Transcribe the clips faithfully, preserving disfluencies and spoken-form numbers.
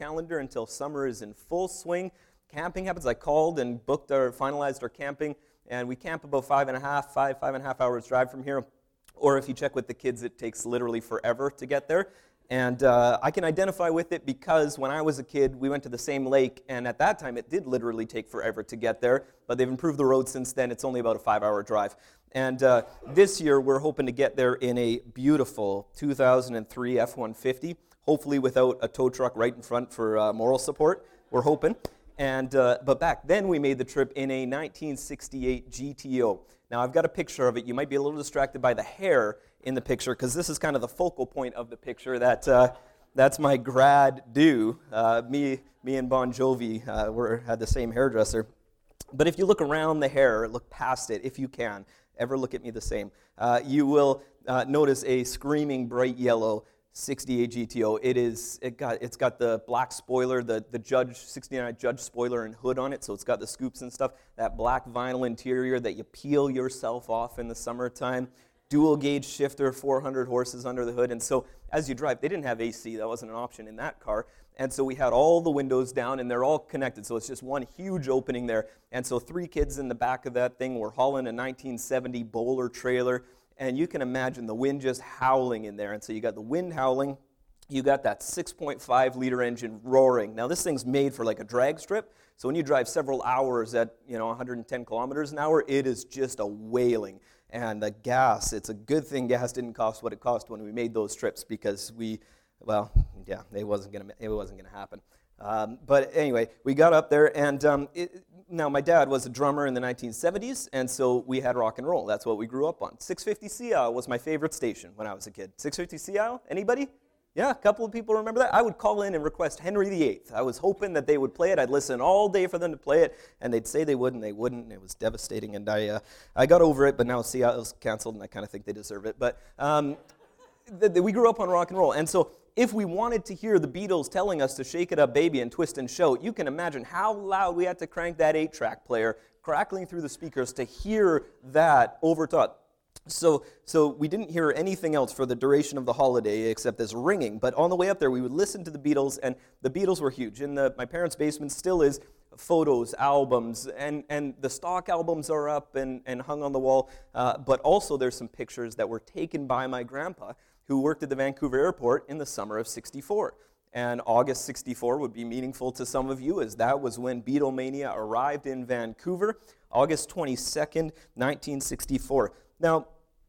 calendar until summer is in full swing. Camping happens. I called and booked our, finalized our camping, and we camp about five and a half, five, five and a half hours drive from here. Or if you check with the kids, it takes literally forever to get there. And uh, I can identify with it because when I was a kid, we went to the same lake, and at that time, it did literally take forever to get there, but they've improved the road since then. It's only about a five-hour drive. And uh, this year, we're hoping to get there in a beautiful two thousand three F one fifty, hopefully without a tow truck right in front for uh, moral support. We're hoping. And uh, but back then, we made the trip in a nineteen sixty-eight G T O. Now, I've got a picture of it. You might be a little distracted by the hair in the picture, because this is kind of the focal point of the picture. That uh, that's my grad do. Uh, me, me and Bon Jovi uh, were had the same hairdresser. But if you look around the hair, look past it, if you can, ever look at me the same, uh, you will uh, notice a screaming bright yellow sixty-eight G T O. It is. It got. It's got the black spoiler, the the Judge sixty-nine Judge spoiler and hood on it. So it's got the scoops and stuff. That black vinyl interior that you peel yourself off in the summertime. Dual gauge shifter, four hundred horses under the hood. And so as you drive, they didn't have A C. That wasn't an option in that car. And so we had all the windows down, and they're all connected. So it's just one huge opening there. And so three kids in the back of that thing were hauling a nineteen seventy Bowler trailer. And you can imagine the wind just howling in there. And so you got the wind howling. You got that six point five liter engine roaring. Now, this thing's made for like a drag strip. So when you drive several hours at, you know, one hundred ten kilometers an hour, it is just a wailing. And the gas, it's a good thing gas didn't cost what it cost when we made those trips, because we, well, yeah, it wasn't gonna, it wasn't gonna happen. Um, but anyway, we got up there, and um, it, now my dad was a drummer in the nineteen seventies, and so we had rock and roll. That's what we grew up on. six fifty C I L was my favorite station when I was a kid. six fifty C I L, anybody? Yeah, a couple of people remember that. I would call in and request Henry the Eighth. I was hoping that they would play it. I'd listen all day for them to play it, and they'd say they would, and they wouldn't. It was devastating, and I uh, I got over it, but now C I L's canceled, and I kind of think they deserve it. But um, th- th- we grew up on rock and roll, and so if we wanted to hear the Beatles telling us to shake it up, baby, and twist and shout, you can imagine how loud we had to crank that eight-track player, crackling through the speakers to hear that over top. So so we didn't hear anything else for the duration of the holiday except this ringing. But on the way up there, we would listen to the Beatles, and the Beatles were huge. In the, my parents' basement still is photos, albums, and, and the stock albums are up and, and hung on the wall. Uh, but also there's some pictures that were taken by my grandpa, who worked at the Vancouver airport in the summer of sixty-four. And August sixty-four would be meaningful to some of you, as that was when Beatlemania arrived in Vancouver, August twenty-second, nineteen sixty-four. Now,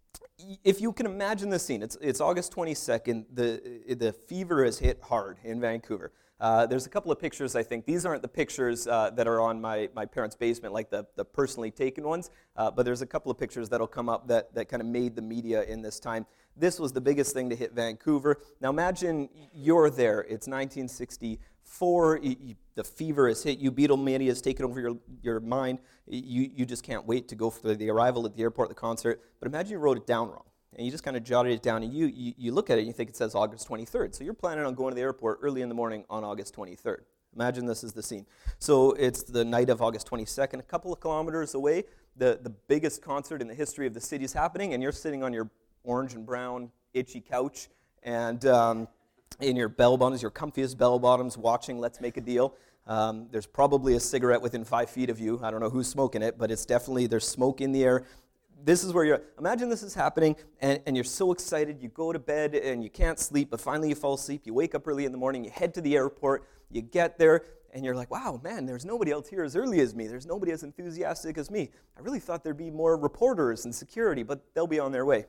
if you can imagine the scene, it's, it's August twenty-second, the, the fever has hit hard in Vancouver. Uh, there's a couple of pictures, I think. These aren't the pictures uh, that are on my, my parents' basement, like the, the personally taken ones, uh, but there's a couple of pictures that'll come up that, that kind of made the media in this time. This was the biggest thing to hit Vancouver. Now imagine you're there. It's nineteen sixty-four. You, you, the fever has hit you. Beatlemania has taken over your, your mind. You, you just can't wait to go for the arrival at the airport, the concert. But imagine you wrote it down wrong, and you just kind of jotted it down, and you, you, you look at it and you think it says August twenty-third. So you're planning on going to the airport early in the morning on August twenty-third. Imagine this is the scene. So it's the night of August twenty-second, a couple of kilometers away. The, the biggest concert in the history of the city is happening, and you're sitting on your orange and brown itchy couch, and um, in your bell bottoms, your comfiest bell bottoms, watching Let's Make a Deal. Um, there's probably a cigarette within five feet of you. I don't know who's smoking it, but it's definitely, there's smoke in the air. This is where you're, imagine this is happening, and, and you're so excited, you go to bed, and you can't sleep, but finally you fall asleep, you wake up early in the morning, you head to the airport, you get there, and you're like, wow, man, there's nobody else here as early as me. There's nobody as enthusiastic as me. I really thought there'd be more reporters and security, but they'll be on their way.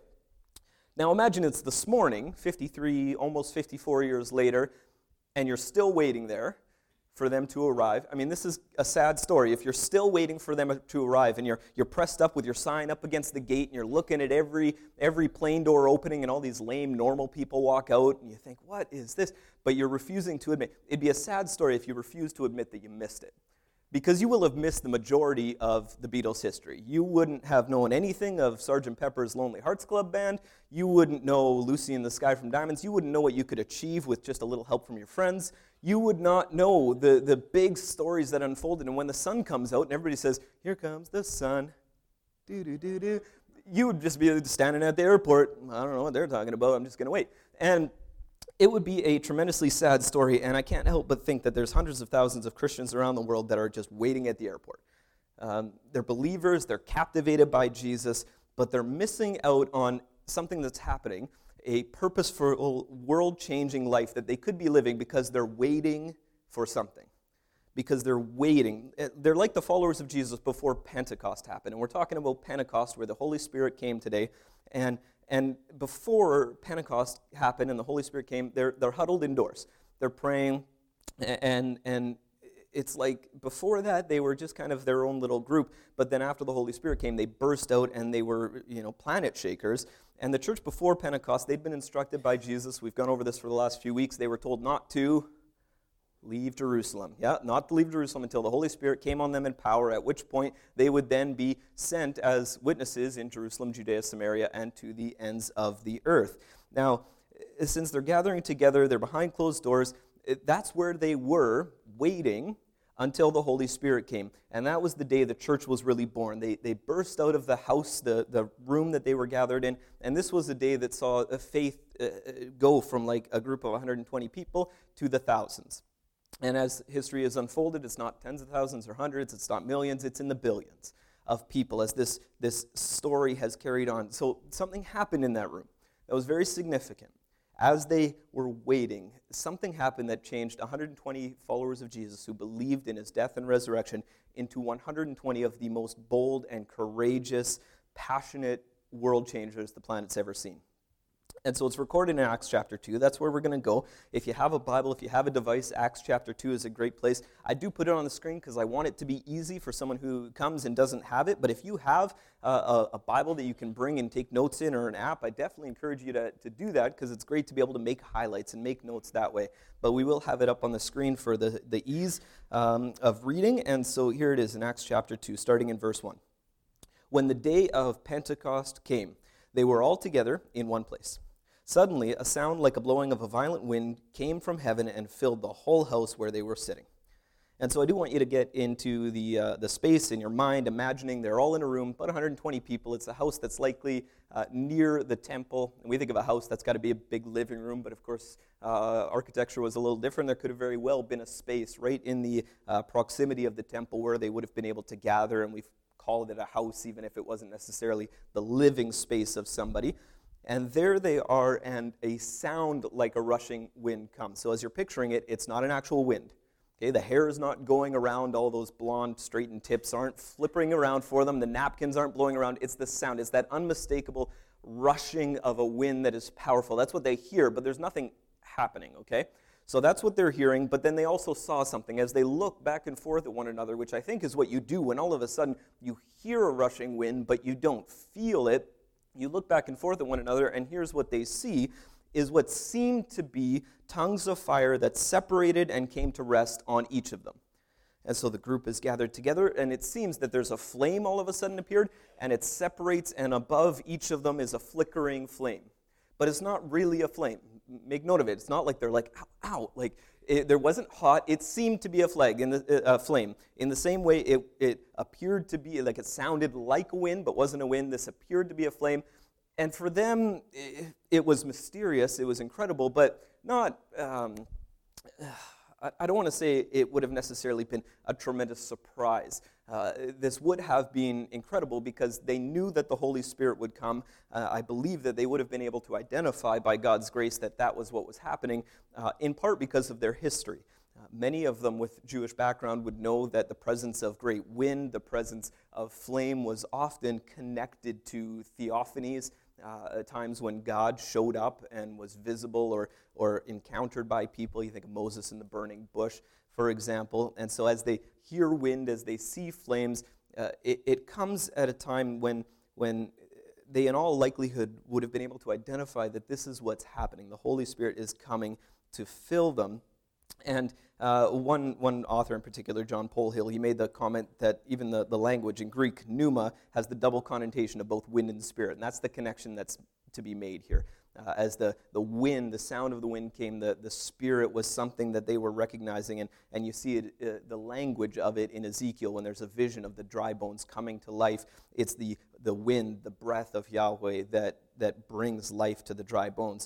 Now imagine it's this morning, fifty-three, almost fifty-four years later, and you're still waiting there for them to arrive. I mean, this is a sad story. If you're still waiting for them to arrive, and you're you're pressed up with your sign up against the gate, and you're looking at every every plane door opening, and all these lame normal people walk out, and you think, what is this? But you're refusing to admit. It'd be a sad story if you refuse to admit that you missed it, because you will have missed the majority of the Beatles' history. You wouldn't have known anything of Sergeant Pepper's Lonely Hearts Club Band. You wouldn't know Lucy in the Sky from Diamonds. You wouldn't know what you could achieve with just a little help from your friends. You would not know the, the big stories that unfolded. And when the sun comes out and everybody says, here comes the sun, do-do-do-do, you would just be standing at the airport. I don't know what they're talking about. I'm just going to wait. And it would be a tremendously sad story, and I can't help but think that there's hundreds of thousands of Christians around the world that are just waiting at the airport. Um, they're believers, they're captivated by Jesus, but they're missing out on something that's happening, a purposeful, world-changing life that they could be living because they're waiting for something. Because they're waiting. They're like the followers of Jesus before Pentecost happened. And we're talking about Pentecost, where the Holy Spirit came today. And and before Pentecost happened and the Holy Spirit came, they're they're huddled indoors. They're praying, and and it's like before that they were just kind of their own little group. But then after the Holy Spirit came, they burst out and they were, you know, planet shakers. And the church before Pentecost, they'd been instructed by Jesus. We've gone over this for the last few weeks. They were told not to leave Jerusalem. Yeah, not to leave Jerusalem until the Holy Spirit came on them in power, at which point they would then be sent as witnesses in Jerusalem, Judea, Samaria, and to the ends of the earth. Now, since they're gathering together, they're behind closed doors, that's where they were waiting until the Holy Spirit came. And that was the day the church was really born. They they burst out of the house, the, the room that they were gathered in, and this was a day that saw a faith uh, go from like a group of one hundred twenty people to the thousands. And as history has unfolded, it's not tens of thousands or hundreds, it's not millions, it's in the billions of people as this, this story has carried on. So something happened in that room that was very significant. As they were waiting, something happened that changed one hundred twenty followers of Jesus who believed in his death and resurrection into one hundred twenty of the most bold and courageous, passionate world changers the planet's ever seen. And so it's recorded in Acts chapter two. That's where we're going to go. If you have a Bible, if you have a device, Acts chapter two is a great place. I do put it on the screen because I want it to be easy for someone who comes and doesn't have it. But if you have uh, a, a Bible that you can bring and take notes in, or an app, I definitely encourage you to, to do that, because it's great to be able to make highlights and make notes that way. But we will have it up on the screen for the, the ease um, of reading. And so here it is in Acts chapter two, starting in verse one. When the day of Pentecost came, they were all together in one place. Suddenly, a sound like a blowing of a violent wind came from heaven and filled the whole house where they were sitting. And so I do want you to get into the uh, the space in your mind, imagining they're all in a room, about one hundred twenty people. It's a house that's likely uh, near the temple. And we think of a house that's got to be a big living room, but of course, uh, architecture was a little different. There could have very well been a space right in the uh, proximity of the temple where they would have been able to gather, and we've called it a house, even if it wasn't necessarily the living space of somebody. And there they are, and a sound like a rushing wind comes. So as you're picturing it, it's not an actual wind. Okay, the hair is not going around, all those blonde straightened tips aren't flipping around for them, the napkins aren't blowing around, it's the sound. It's that unmistakable rushing of a wind that is powerful. That's what they hear, but there's nothing happening, okay? So that's what they're hearing, but then they also saw something as they look back and forth at one another, which I think is what you do when all of a sudden you hear a rushing wind, but you don't feel it. You look back and forth at one another, and here's what they see, is what seemed to be tongues of fire that separated and came to rest on each of them. And so the group is gathered together, and it seems that there's a flame all of a sudden appeared, and it separates, and above each of them is a flickering flame. But it's not really a flame. Make note of it. It's not like they're like, ow, ow, like, It, there wasn't hot. It seemed to be a flag in the uh, flame. In the same way, it, it appeared to be, like it sounded like a wind, but wasn't a wind. This appeared to be a flame. And for them, it, it was mysterious. It was incredible, but not, um, I, I don't want to say it would have necessarily been a tremendous surprise. Uh, this would have been incredible because they knew that the Holy Spirit would come. Uh, I believe that they would have been able to identify by God's grace that that was what was happening, uh, in part because of their history. Uh, many of them with Jewish background would know that the presence of great wind, the presence of flame was often connected to theophanies, uh, at times when God showed up and was visible or, or encountered by people. You think of Moses in the burning bush, for example. And so as they hear wind, as they see flames, uh, it, it comes at a time when, when they in all likelihood would have been able to identify that this is what's happening. The Holy Spirit is coming to fill them. And uh, one one author in particular, John Polhill, he made the comment that even the, the language in Greek, pneuma, has the double connotation of both wind and spirit. And that's the connection that's to be made here. Uh, as the, the wind, the sound of the wind came, the, the spirit was something that they were recognizing. And, and you see it, uh, the language of it in Ezekiel when there's a vision of the dry bones coming to life. It's the, the wind, the breath of Yahweh that, that brings life to the dry bones.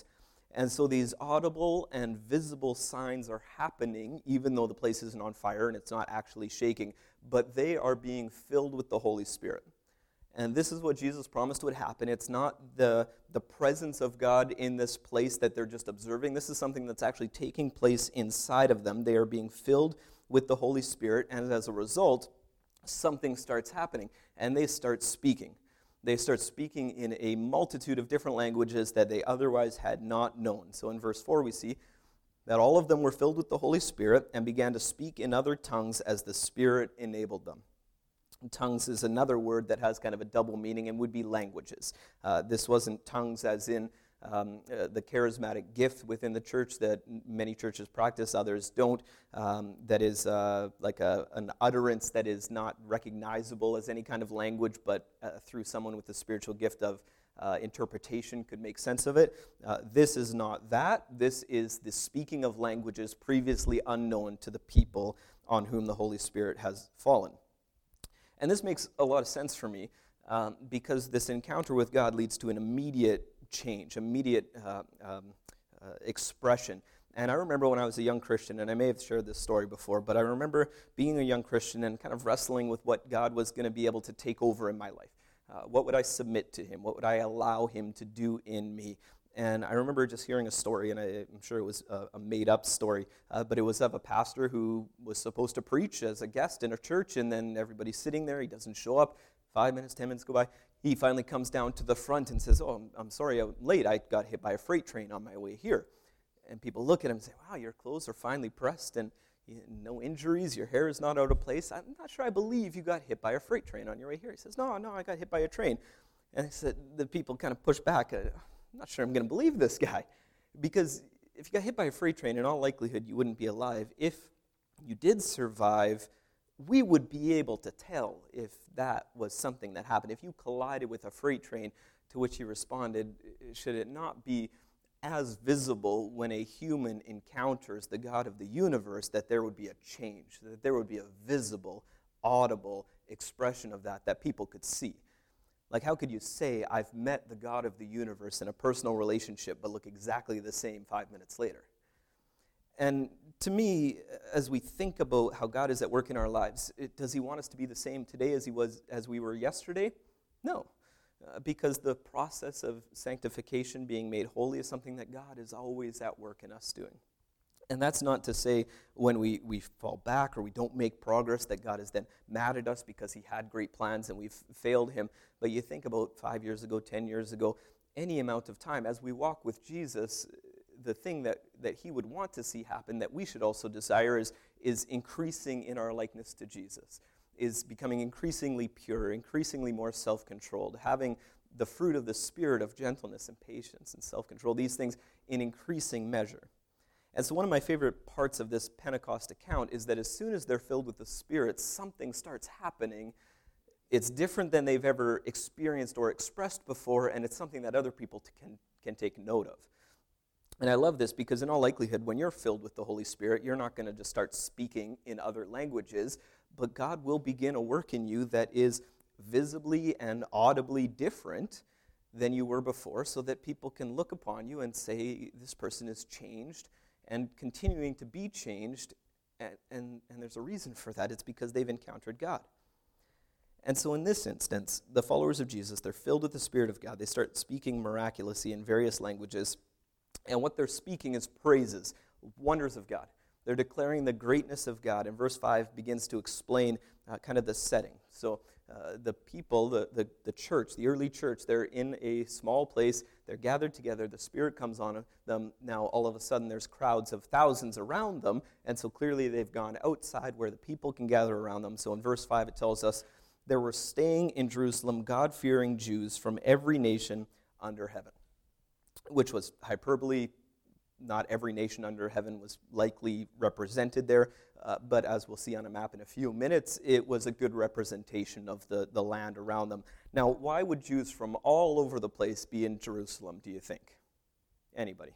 And so these audible and visible signs are happening, even though the place isn't on fire and it's not actually shaking, but they are being filled with the Holy Spirit. And this is what Jesus promised would happen. It's not the, the presence of God in this place that they're just observing. This is something that's actually taking place inside of them. They are being filled with the Holy Spirit, and as a result, something starts happening, and they start speaking. They start speaking in a multitude of different languages that they otherwise had not known. So in verse four we see that all of them were filled with the Holy Spirit and began to speak in other tongues as the Spirit enabled them. Tongues is another word that has kind of a double meaning and would be languages. Uh, this wasn't tongues as in um, uh, the charismatic gift within the church that many churches practice, others don't. Um, that is uh, like a, an utterance that is not recognizable as any kind of language, but uh, through someone with the spiritual gift of uh, interpretation could make sense of it. Uh, this is not that. This is the speaking of languages previously unknown to the people on whom the Holy Spirit has fallen. And this makes a lot of sense for me um, because this encounter with God leads to an immediate change, immediate uh, um, uh, expression. And I remember when I was a young Christian, and I may have shared this story before, but I remember being a young Christian and kind of wrestling with what God was going to be able to take over in my life. Uh, what would I submit to him? What would I allow him to do in me? And I remember just hearing a story, and I, I'm sure it was a, a made-up story, uh, but it was of a pastor who was supposed to preach as a guest in a church, and then everybody's sitting there. He doesn't show up. Five minutes, ten minutes go by. He finally comes down to the front and says, oh, I'm, I'm sorry I'm late. I got hit by a freight train on my way here. And people look at him and say, wow, your clothes are finely pressed, and you, no injuries. Your hair is not out of place. I'm not sure I believe you got hit by a freight train on your way here. He says, no, no, I got hit by a train. And I said, the people kind of push back. Uh, I'm not sure I'm going to believe this guy, because if you got hit by a freight train, in all likelihood, you wouldn't be alive. If you did survive, we would be able to tell if that was something that happened. If you collided with a freight train, to which he responded, should it not be as visible when a human encounters the God of the universe that there would be a change, that there would be a visible, audible expression of that that people could see? Like, how could you say, I've met the God of the universe in a personal relationship, but look exactly the same five minutes later? And to me, as we think about how God is at work in our lives, it, does he want us to be the same today as he was as we were yesterday? No, uh, because the process of sanctification, being made holy, is something that God is always at work in us doing. And that's not to say when we, we fall back or we don't make progress that God is then mad at us because he had great plans and we've failed him. But you think about five years ago, ten years ago, any amount of time, as we walk with Jesus, the thing that, that he would want to see happen that we should also desire is, is increasing in our likeness to Jesus, is becoming increasingly pure, increasingly more self-controlled, having the fruit of the Spirit of gentleness and patience and self-control, these things in increasing measure. And so one of my favorite parts of this Pentecost account is that as soon as they're filled with the Spirit, something starts happening. It's different than they've ever experienced or expressed before, and it's something that other people t- can, can take note of. And I love this because in all likelihood, when you're filled with the Holy Spirit, you're not going to just start speaking in other languages, but God will begin a work in you that is visibly and audibly different than you were before, so that people can look upon you and say, this person is changed, and continuing to be changed, and, and, and there's a reason for that. It's because they've encountered God. And so in this instance, the followers of Jesus, they're filled with the Spirit of God. They start speaking miraculously in various languages, and what they're speaking is praises, wonders of God. They're declaring the greatness of God, and verse five begins to explain uh, kind of the setting. So uh, the people, the, the, the church, the early church, they're in a small place. They're gathered together. The Spirit comes on them. Now, all of a sudden, there's crowds of thousands around them, and so clearly they've gone outside where the people can gather around them. So in verse five, it tells us, there were staying in Jerusalem God-fearing Jews from every nation under heaven, which was hyperbole. Not every nation under heaven was likely represented there, uh, but as we'll see on a map in a few minutes, it was a good representation of the, the land around them. Now, why would Jews from all over the place be in Jerusalem, do you think? Anybody?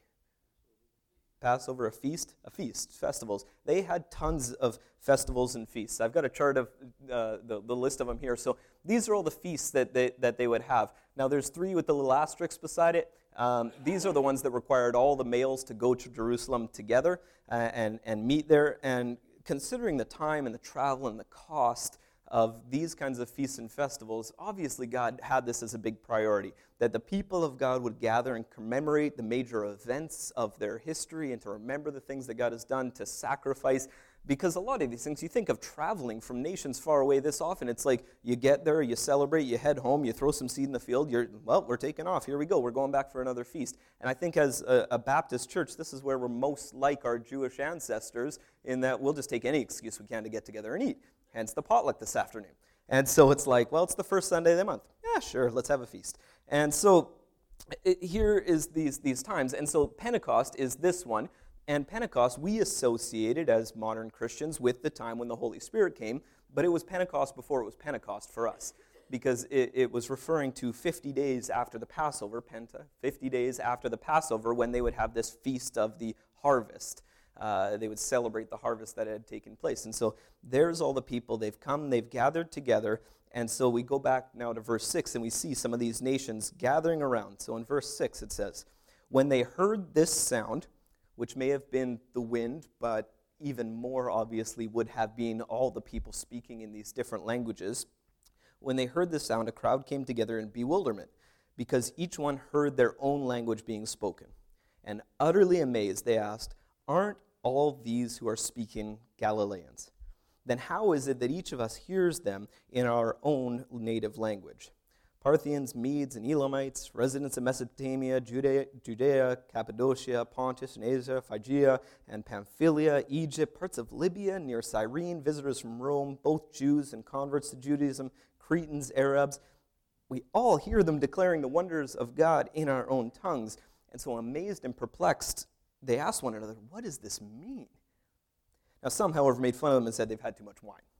Passover, a feast? A feast, festivals. They had tons of festivals and feasts. I've got a chart of uh, the, the list of them here. So these are all the feasts that they, that they would have. Now, there's three with the little asterisks beside it. Um, these are the ones that required all the males to go to Jerusalem together uh, and, and meet there. And considering the time and the travel and the cost of these kinds of feasts and festivals, obviously God had this as a big priority, that the people of God would gather and commemorate the major events of their history and to remember the things that God has done, to sacrifice. Because a lot of these things, you think of traveling from nations far away this often, it's like you get there, you celebrate, you head home, you throw some seed in the field, you're, well, we're taking off, here we go, we're going back for another feast. And I think as a, a Baptist church, this is where we're most like our Jewish ancestors, in that we'll just take any excuse we can to get together and eat. Hence the potluck this afternoon. And so it's like, well, it's the first Sunday of the month. Yeah, sure, let's have a feast. And so it, here is these, these times. And so Pentecost is this one. And Pentecost, we associated as modern Christians with the time when the Holy Spirit came, but it was Pentecost before it was Pentecost for us, because it, it was referring to fifty days after the Passover, Penta, fifty days after the Passover, when they would have this feast of the harvest. Uh, they would celebrate the harvest that had taken place. And so there's all the people. They've come, they've gathered together. And so we go back now to verse six, and we see some of these nations gathering around. So in verse six it says, when they heard this sound, which may have been the wind, but even more obviously would have been all the people speaking in these different languages. When they heard this sound, a crowd came together in bewilderment, because each one heard their own language being spoken. And utterly amazed, they asked, aren't all these who are speaking Galileans? Then how is it that each of us hears them in our own native language? Parthians, Medes, and Elamites, residents of Mesopotamia, Judea, Judea, Cappadocia, Pontus, and Asia, Phrygia, and Pamphylia, Egypt, parts of Libya near Cyrene, visitors from Rome, both Jews and converts to Judaism, Cretans, Arabs. We all hear them declaring the wonders of God in our own tongues. And so amazed and perplexed, they asked one another, what does this mean? Now some, however, made fun of them and said they've had too much wine.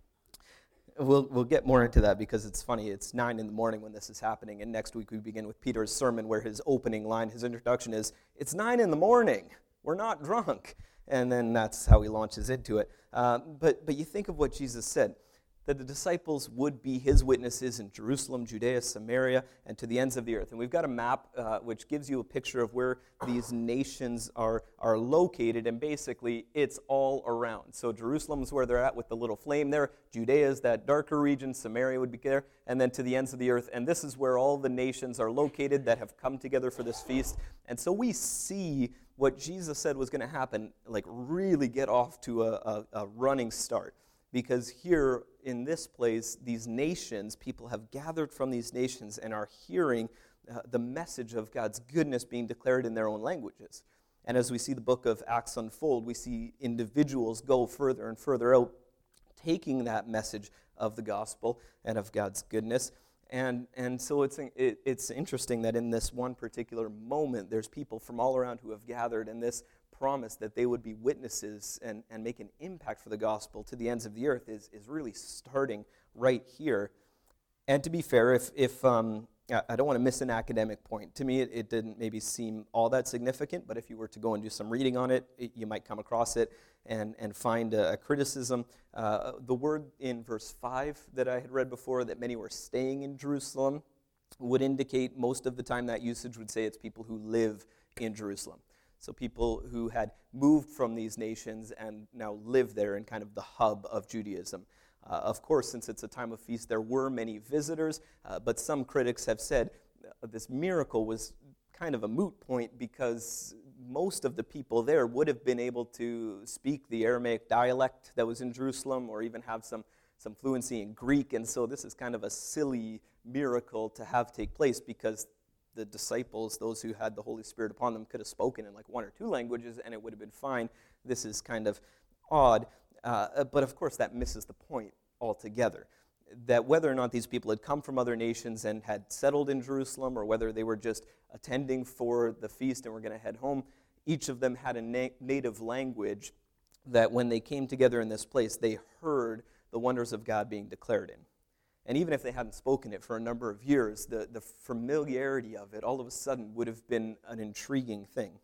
We'll we'll get more into that because it's funny. It's nine in the morning when this is happening, and next week we begin with Peter's sermon where his opening line, his introduction is, it's nine in the morning. We're not drunk. And then that's how he launches into it. Uh, but but you think of what Jesus said, that the disciples would be his witnesses in Jerusalem, Judea, Samaria, and to the ends of the earth. And we've got a map uh, which gives you a picture of where these nations are, are located, and basically it's all around. So Jerusalem is where they're at with the little flame there. Judea is that darker region. Samaria would be there, and then to the ends of the earth. And this is where all the nations are located that have come together for this feast. And so we see what Jesus said was going to happen, like really get off to a, a, a running start. Because here in this place, these nations, people have gathered from these nations and are hearing uh, the message of God's goodness being declared in their own languages. And as we see the book of Acts unfold, we see individuals go further and further out, taking that message of the gospel and of God's goodness. And and so it's it, it's interesting that in this one particular moment, there's people from all around who have gathered, and this promise that they would be witnesses and, and make an impact for the gospel to the ends of the earth is, is really starting right here. And to be fair, if if um, I don't want to miss an academic point. To me, it, it didn't maybe seem all that significant, but if you were to go and do some reading on it, it you might come across it and, and find a, a criticism. Uh, the word in verse five that I had read before, that many were staying in Jerusalem, would indicate most of the time that usage would say it's people who live in Jerusalem. So people who had moved from these nations and now live there in kind of the hub of Judaism. Uh, of course, since it's a time of feast, there were many visitors, uh, but some critics have said uh, this miracle was kind of a moot point because most of the people there would have been able to speak the Aramaic dialect that was in Jerusalem or even have some, some fluency in Greek, and so this is kind of a silly miracle to have take place because the disciples, those who had the Holy Spirit upon them, could have spoken in like one or two languages and it would have been fine. This is kind of odd. Uh, but of course that misses the point altogether. That whether or not these people had come from other nations and had settled in Jerusalem or whether they were just attending for the feast and were going to head home, each of them had a na- native language that when they came together in this place, they heard the wonders of God being declared in. And even if they hadn't spoken it for a number of years, the, the familiarity of it all of a sudden would have been an intriguing thing.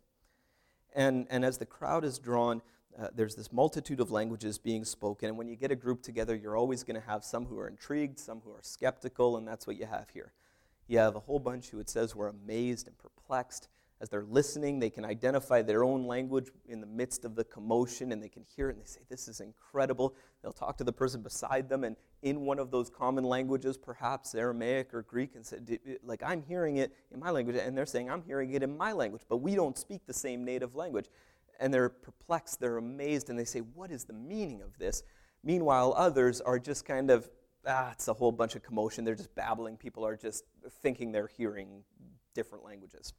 And, and as the crowd is drawn, uh, there's this multitude of languages being spoken. And when you get a group together, you're always going to have some who are intrigued, some who are skeptical, and that's what you have here. You have a whole bunch who it says were amazed and perplexed. As they're listening, they can identify their own language in the midst of the commotion, and they can hear it, and they say, this is incredible. They'll talk to the person beside them, and in one of those common languages, perhaps Aramaic or Greek, and say, like, I'm hearing it in my language, and they're saying, I'm hearing it in my language, but we don't speak the same native language. And they're perplexed, they're amazed, and they say, what is the meaning of this? Meanwhile, others are just kind of, ah, it's a whole bunch of commotion. They're just babbling. People are just thinking they're hearing different languages.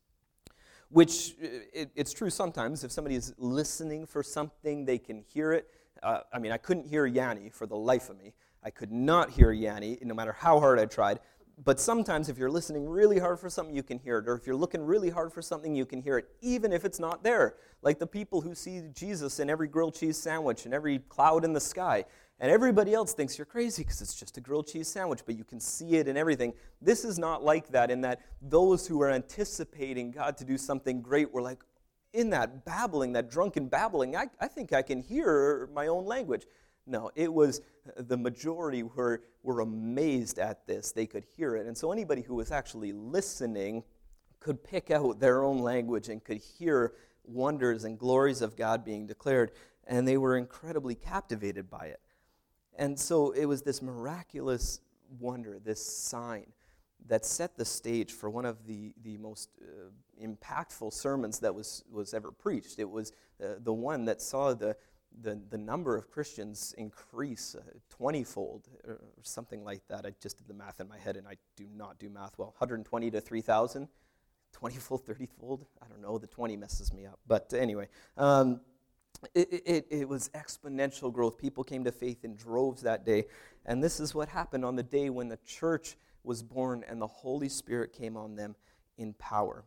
Which, it, it's true sometimes. If somebody is listening for something, they can hear it. Uh, I mean, I couldn't hear Yanni for the life of me. I could not hear Yanni, no matter how hard I tried. But sometimes if you're listening really hard for something, you can hear it. Or if you're looking really hard for something, you can hear it, even if it's not there. Like the people who see Jesus in every grilled cheese sandwich and every cloud in the sky. And everybody else thinks you're crazy because it's just a grilled cheese sandwich, but you can see it in everything. This is not like that, in that those who are anticipating God to do something great were like, in that babbling, that drunken babbling, I, I think I can hear my own language. No, it was the majority were, were amazed at this. They could hear it. And so anybody who was actually listening could pick out their own language and could hear wonders and glories of God being declared. And they were incredibly captivated by it. And so it was this miraculous wonder, this sign, that set the stage for one of the, the most uh, impactful sermons that was, was ever preached. It was uh, the one that saw the The, the number of Christians increase uh, twenty-fold or something like that. I just did the math in my head, and I do not do math well. one hundred twenty to three thousand, twenty-fold, thirty-fold. I don't know. The twenty messes me up. But anyway, um, it, it, it was exponential growth. People came to faith in droves that day. And this is what happened on the day when the church was born and the Holy Spirit came on them in power.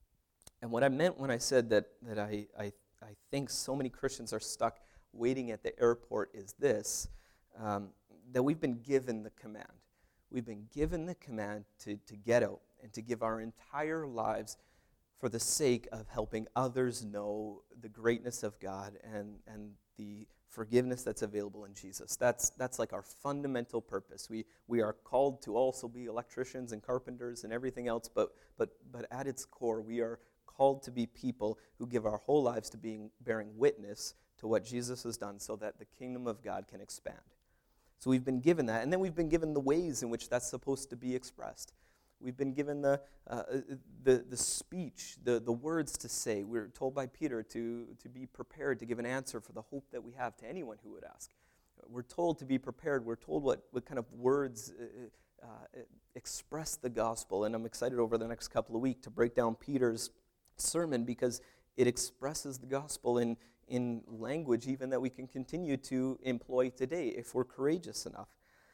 And what I meant when I said that, that I, I, I think so many Christians are stuck waiting at the airport is this, um, that we've been given the command. We've been given the command to, to get out and to give our entire lives for the sake of helping others know the greatness of God and, and the forgiveness that's available in Jesus. That's that's like our fundamental purpose. We we are called to also be electricians and carpenters and everything else, but but but at its core, we are called to be people who give our whole lives to being bearing witness to what Jesus has done so that the kingdom of God can expand. So we've been given that, and then we've been given the ways in which that's supposed to be expressed. We've been given the uh, the the speech, the, the words to say. We're told by Peter to, to be prepared to give an answer for the hope that we have to anyone who would ask. We're told to be prepared. We're told what, what kind of words uh, uh, express the gospel, and I'm excited over the next couple of weeks to break down Peter's sermon because it expresses the gospel in, in language even that we can continue to employ today if we're courageous enough.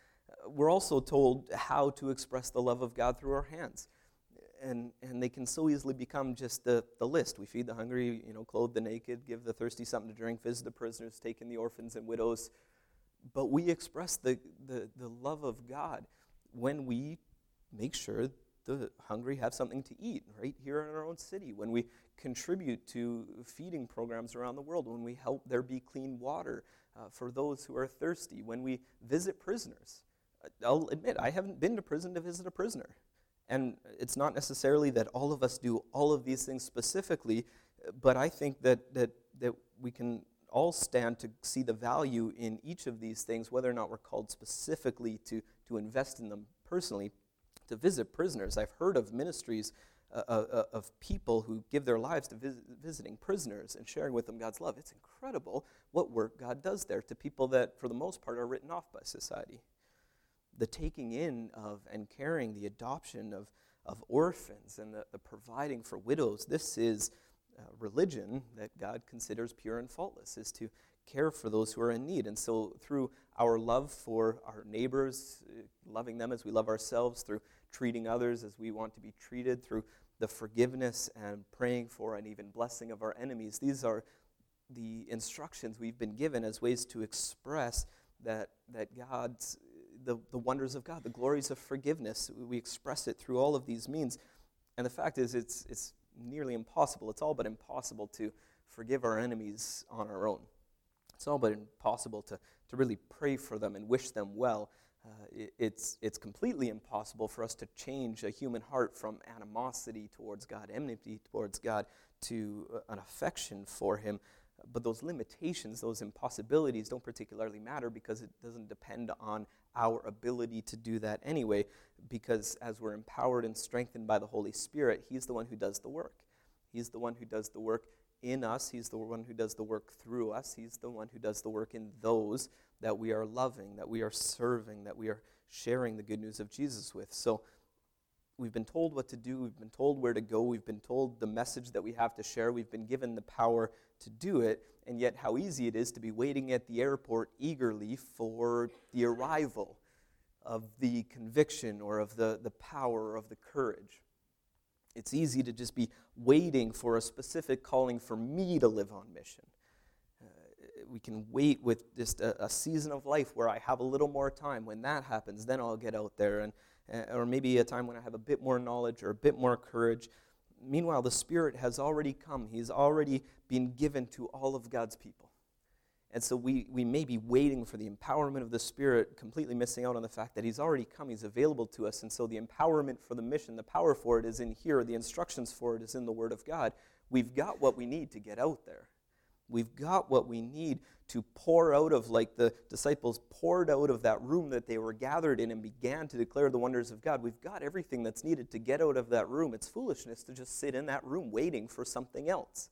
We're also told how to express the love of God through our hands. And and they can so easily become just the, the list. We feed the hungry, you know, clothe the naked, give the thirsty something to drink, visit the prisoners, take in the orphans and widows. But we express the, the, the love of God when we make sure the hungry have something to eat right here in our own city, when we contribute to feeding programs around the world, when we help there be clean water uh, for those who are thirsty, when we visit prisoners. I'll admit, I haven't been to prison to visit a prisoner. And it's not necessarily that all of us do all of these things specifically, but I think that that that we can all stand to see the value in each of these things, whether or not we're called specifically to, to invest in them personally. To visit prisoners, I've heard of ministries uh, uh, of people who give their lives to vis- visiting prisoners and sharing with them God's love. It's incredible what work God does there to people that, for the most part, are written off by society. The taking in of and caring, the adoption of, of orphans and the, the providing for widows. This is uh, religion that God considers pure and faultless, is to care for those who are in need. And so through our love for our neighbors, uh, loving them as we love ourselves, through treating others as we want to be treated, through the forgiveness and praying for and even blessing of our enemies, these are the instructions we've been given as ways to express that, that God's The, the wonders of God, the glories of forgiveness. We express it through all of these means. And the fact is, it's it's nearly impossible. It's all but impossible to forgive our enemies on our own. It's all but impossible to, to really pray for them and wish them well. it, it's, it's completely impossible for us to change a human heart from animosity towards God, enmity towards God, to uh, an affection for him. But those limitations, those impossibilities don't particularly matter because it doesn't depend on our ability to do that anyway, because as we're empowered and strengthened by the Holy Spirit, he's the one who does the work. He's the one who does the work in us. He's the one who does the work through us. He's the one who does the work in those that we are loving, that we are serving, that we are sharing the good news of Jesus with. So we've been told what to do. We've been told where to go. We've been told the message that we have to share. We've been given the power to do it. And yet how easy it is to be waiting at the airport eagerly for the arrival of the conviction or of the, the power or of the courage. It's easy to just be waiting for a specific calling for me to live on mission. Uh, we can wait with just a, a season of life where I have a little more time. When that happens, then I'll get out there. And uh, or maybe a time when I have a bit more knowledge or a bit more courage. Meanwhile, the Spirit has already come. He's already been given to all of God's people. And so we, we may be waiting for the empowerment of the Spirit, completely missing out on the fact that he's already come, he's available to us. And so the empowerment for the mission, the power for it is in here, the instructions for it is in the Word of God. We've got what we need to get out there. We've got what we need to pour out of, like the disciples poured out of that room that they were gathered in and began to declare the wonders of God. We've got everything that's needed to get out of that room. It's foolishness to just sit in that room waiting for something else.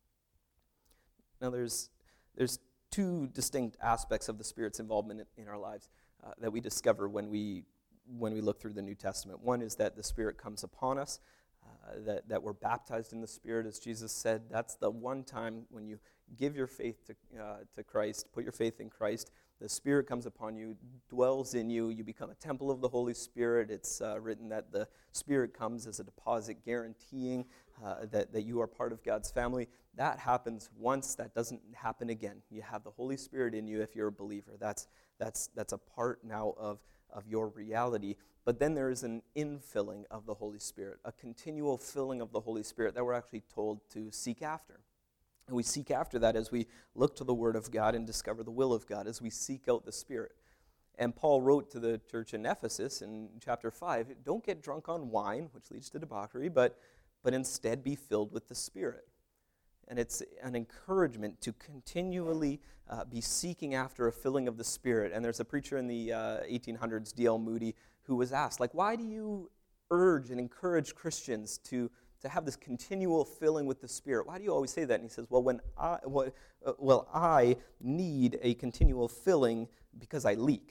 Now there's there's two distinct aspects of the Spirit's involvement in, in our lives uh, that we discover when we when we look through the New Testament. One is that the Spirit comes upon us, uh, that, that we're baptized in the Spirit, as Jesus said. That's the one time when you give your faith to, uh, to Christ, put your faith in Christ, the Spirit comes upon you, dwells in you, you become a temple of the Holy Spirit. It's uh, written that the Spirit comes as a deposit guaranteeing uh, that, that you are part of God's family. That happens once, that doesn't happen again. You have the Holy Spirit in you if you're a believer. That's that's that's a part now of, of your reality. But then there is an infilling of the Holy Spirit, a continual filling of the Holy Spirit that we're actually told to seek after. And we seek after that as we look to the Word of God and discover the will of God, as we seek out the Spirit. And Paul wrote to the church in Ephesus in chapter five, don't get drunk on wine, which leads to debauchery, but, but instead be filled with the Spirit. And it's an encouragement to continually uh, be seeking after a filling of the Spirit. And there's a preacher in the uh, eighteen hundreds, D L Moody, who was asked, like, why do you urge and encourage Christians to to have this continual filling with the Spirit? Why do you always say that? And he says, well, when I, well, uh, well, I need a continual filling because I leak.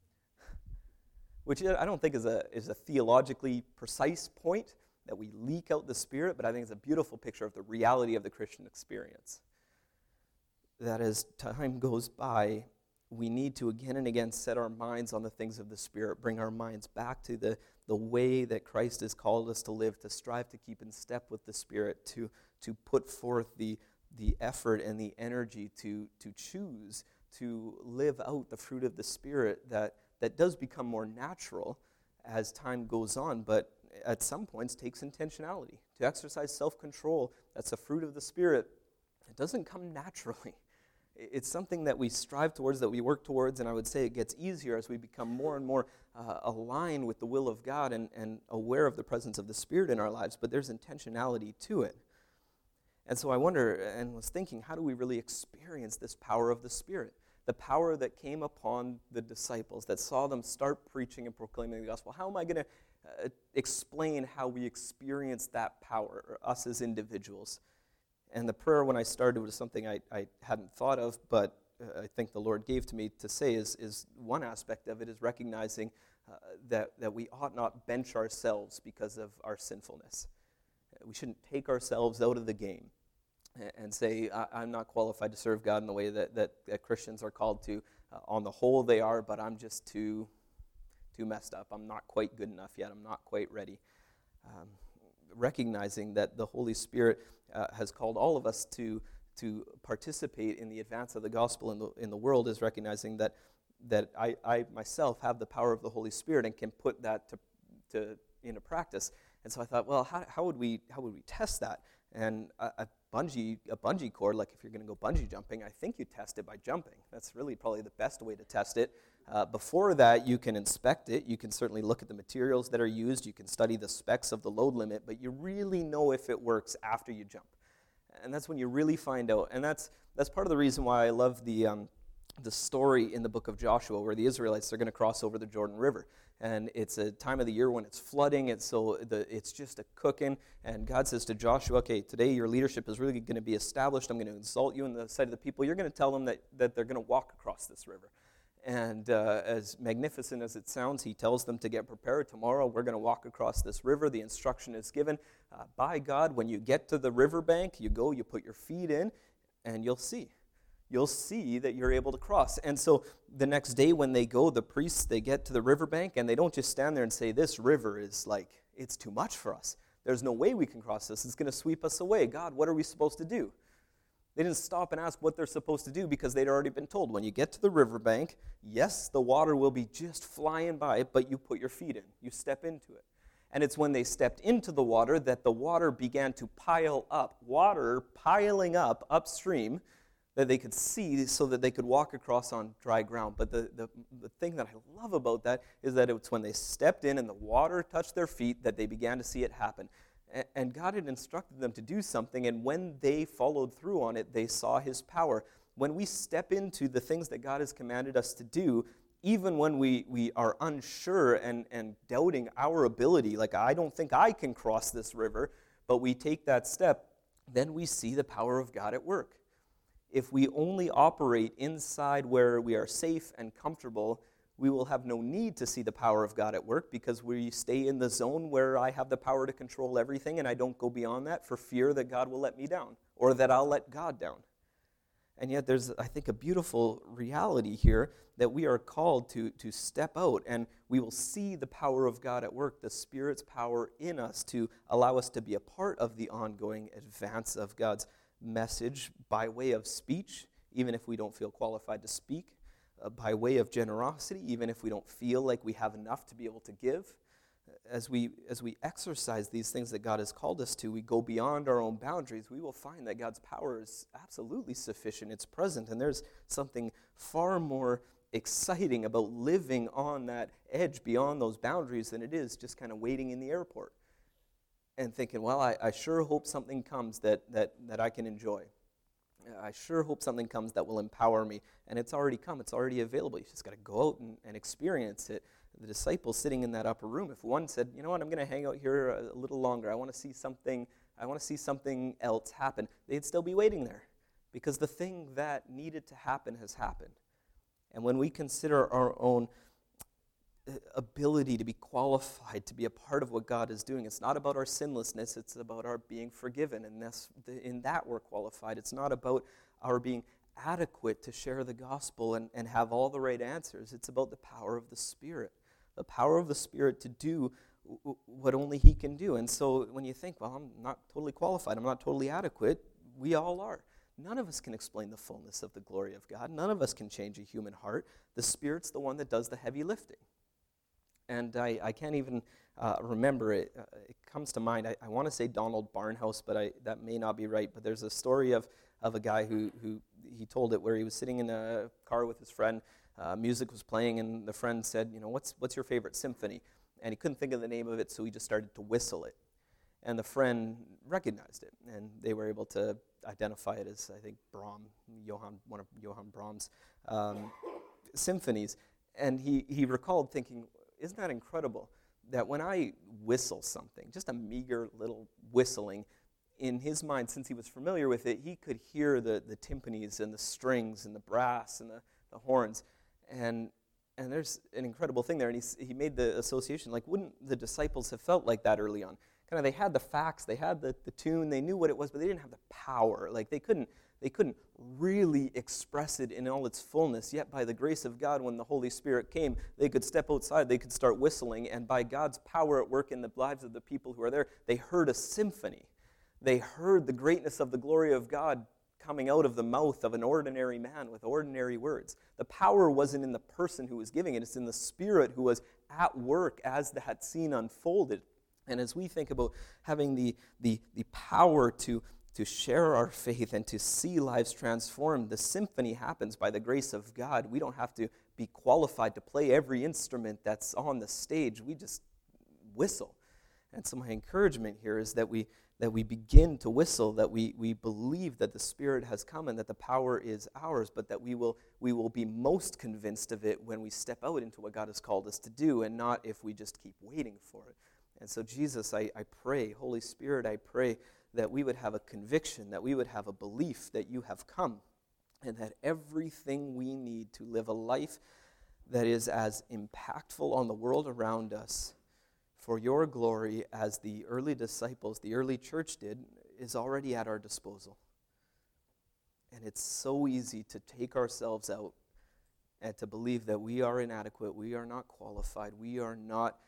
Which I don't think is a is a theologically precise point, that we leak out the Spirit, but I think it's a beautiful picture of the reality of the Christian experience. That as time goes by, we need to again and again set our minds on the things of the Spirit, bring our minds back to the, the way that Christ has called us to live, to strive to keep in step with the Spirit, to, to put forth the, the effort and the energy to, to choose to live out the fruit of the Spirit that, that does become more natural as time goes on, but at some points takes intentionality. To exercise self-control, that's a fruit of the Spirit. It doesn't come naturally. It's something that we strive towards, that we work towards, and I would say it gets easier as we become more and more uh, aligned with the will of God and, and aware of the presence of the Spirit in our lives, but there's intentionality to it. And so I wonder, and was thinking, how do we really experience this power of the Spirit? The power that came upon the disciples, that saw them start preaching and proclaiming the gospel. How am I going to uh, explain how we experience that power, or us as individuals? And the prayer when I started was something I, I hadn't thought of, but uh, I think the Lord gave to me to say is, is one aspect of it is recognizing uh, that, that we ought not bench ourselves because of our sinfulness. We shouldn't take ourselves out of the game and say, I, I'm not qualified to serve God in the way that, that, that Christians are called to. Uh, on the whole, they are, but I'm just too, too messed up. I'm not quite good enough yet. I'm not quite ready. Um, recognizing that the Holy Spirit uh, has called all of us to to participate in the advance of the gospel in the in the world is recognizing that that I, I myself have the power of the Holy Spirit and can put that to to into practice. And so I thought, well, how how would we how would we test that? And a, a bungee a bungee cord, like if you're going to go bungee jumping, I think you test it by jumping. That's really probably the best way to test it. Uh, before that, you can inspect it. You can certainly look at the materials that are used. You can study the specs of the load limit, but you really know if it works after you jump. And that's when you really find out. And that's that's part of the reason why I love the um, the story in the book of Joshua where the Israelites are going to cross over the Jordan River. And it's a time of the year when it's flooding, it's so the, it's just a cooking. And God says to Joshua, okay, today your leadership is really going to be established. I'm going to exalt you in the sight of the people. You're going to tell them that, that they're going to walk across this river. And uh, as magnificent as it sounds, he tells them to get prepared. Tomorrow we're going to walk across this river. The instruction is given uh, by God. When you get to the riverbank, you go, you put your feet in, and you'll see. You'll see that you're able to cross. And so the next day when they go, the priests, they get to the riverbank, and they don't just stand there and say, this river is like, it's too much for us. There's no way we can cross this. It's going to sweep us away. God, what are we supposed to do? They didn't stop and ask what they're supposed to do because they'd already been told. When you get to the riverbank, yes, the water will be just flying by, but you put your feet in. You step into it. And it's when they stepped into the water that the water began to pile up. Water piling up upstream that they could see so that they could walk across on dry ground. But the, the, the thing that I love about that is that it's when they stepped in and the water touched their feet that they began to see it happen. And God had instructed them to do something, and when they followed through on it, they saw his power. When we step into the things that God has commanded us to do, even when we, we are unsure and, and doubting our ability, like I don't think I can cross this river, but we take that step, then we see the power of God at work. If we only operate inside where we are safe and comfortable, we will have no need to see the power of God at work because we stay in the zone where I have the power to control everything and I don't go beyond that for fear that God will let me down or that I'll let God down. And yet there's, I think, a beautiful reality here that we are called to, to step out and we will see the power of God at work, the Spirit's power in us to allow us to be a part of the ongoing advance of God's message by way of speech, even if we don't feel qualified to speak, uh, by way of generosity, even if we don't feel like we have enough to be able to give. As we as we exercise these things that God has called us to, we go beyond our own boundaries, we will find that God's power is absolutely sufficient. It's present, and there's something far more exciting about living on that edge beyond those boundaries than it is just kind of waiting in the airport and thinking, well, I, I sure hope something comes that, that, that I can enjoy. I sure hope something comes that will empower me. And it's already come. It's already available. You just got to go out and, and experience it. The disciples sitting in that upper room, if one said, you know what, I'm going to hang out here a, a little longer. I want to see something, I want to see something else happen. They'd still be waiting there because the thing that needed to happen has happened. And when we consider our own ability to be qualified to be a part of what God is doing, it's not about our sinlessness, it's about our being forgiven, and that's, in that we're qualified. It's not about our being adequate to share the gospel and, and have all the right answers. It's about the power of the Spirit, the power of the Spirit to do w- what only He can do. And so when you think, well, I'm not totally qualified, I'm not totally adequate, we all are. None of us can explain the fullness of the glory of God. None of us can change a human heart. The Spirit's the one that does the heavy lifting. And I, I can't even uh, remember it. Uh, it comes to mind. I, I want to say Donald Barnhouse, but I, that may not be right. But there's a story of, of a guy who, who he told it where he was sitting in a car with his friend. Uh, music was playing, and the friend said, you know, what's what's your favorite symphony? And he couldn't think of the name of it, so he just started to whistle it. And the friend recognized it, and they were able to identify it as, I think, Brahms, Johann, one of Johann Brahms' um, symphonies. And he, he recalled thinking, isn't that incredible that when I whistle something, just a meager little whistling, in his mind, since he was familiar with it, he could hear the, the timpanis and the strings and the brass and the, the horns. And and there's an incredible thing there. And he, he made the association, like, wouldn't the disciples have felt like that early on? Kind of, they had the facts, they had the, the tune, they knew what it was, but they didn't have the power. Like, they couldn't They couldn't really express it in all its fullness, yet by the grace of God, when the Holy Spirit came, they could step outside, they could start whistling, and by God's power at work in the lives of the people who are there, they heard a symphony. They heard the greatness of the glory of God coming out of the mouth of an ordinary man with ordinary words. The power wasn't in the person who was giving it, it's in the Spirit who was at work as that scene unfolded. And as we think about having the, the, the power to to share our faith and to see lives transformed, the symphony happens by the grace of God. We don't have to be qualified to play every instrument that's on the stage. We just whistle. And so my encouragement here is that we that we begin to whistle, that we we believe that the Spirit has come and that the power is ours, but that we will we will be most convinced of it when we step out into what God has called us to do, and not if we just keep waiting for it. And so Jesus, I, I pray, Holy Spirit, I pray that we would have a conviction, that we would have a belief that you have come, and that everything we need to live a life that is as impactful on the world around us for your glory as the early disciples, the early church did, is already at our disposal. And it's so easy to take ourselves out and to believe that we are inadequate, we are not qualified, we are not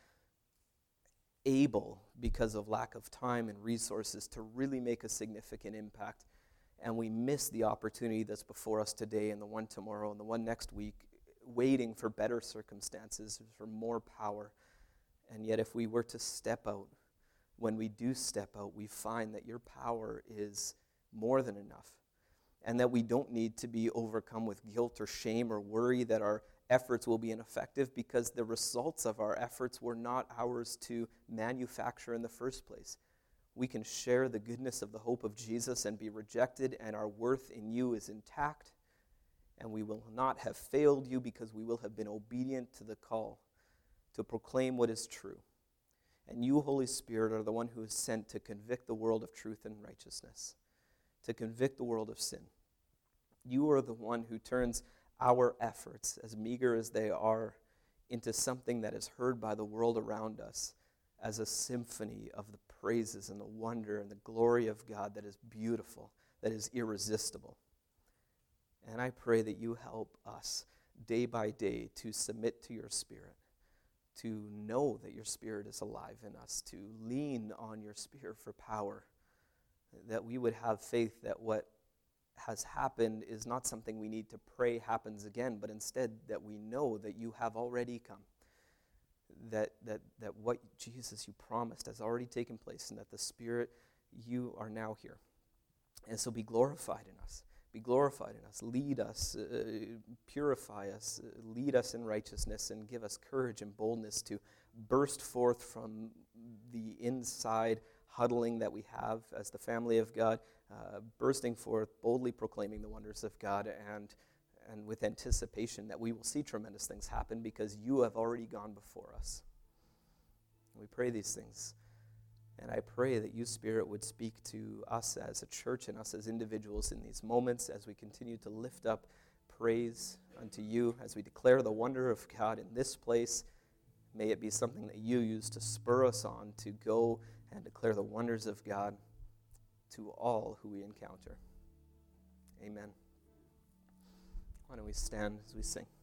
able, because of lack of time and resources, to really make a significant impact. And we miss the opportunity that's before us today and the one tomorrow and the one next week, waiting for better circumstances, for more power. And yet if we were to step out, when we do step out, we find that your power is more than enough, and that we don't need to be overcome with guilt or shame or worry that our efforts will be ineffective, because the results of our efforts were not ours to manufacture in the first place. We can share the goodness of the hope of Jesus and be rejected, and our worth in you is intact, and we will not have failed you because we will have been obedient to the call to proclaim what is true. And you, Holy Spirit, are the one who is sent to convict the world of truth and righteousness, to convict the world of sin. You are the one who turns our efforts, as meager as they are, into something that is heard by the world around us as a symphony of the praises and the wonder and the glory of God that is beautiful, that is irresistible. And I pray that you help us day by day to submit to your Spirit, to know that your Spirit is alive in us, to lean on your Spirit for power, that we would have faith that what has happened is not something we need to pray happens again, but instead that we know that you have already come, that that that what Jesus you promised has already taken place, and that the Spirit, you are now here. And so be glorified in us. Be glorified in us. Lead us, uh, purify us, uh, lead us in righteousness, and give us courage and boldness to burst forth from the inside huddling that we have as the family of God, uh, bursting forth, boldly proclaiming the wonders of God, and and with anticipation that we will see tremendous things happen because you have already gone before us. We pray these things. And I pray that you, Spirit, would speak to us as a church and us as individuals in these moments as we continue to lift up praise unto you, as we declare the wonder of God in this place. May it be something that you use to spur us on to go and declare the wonders of God to all who we encounter. Amen. Why don't we stand as we sing?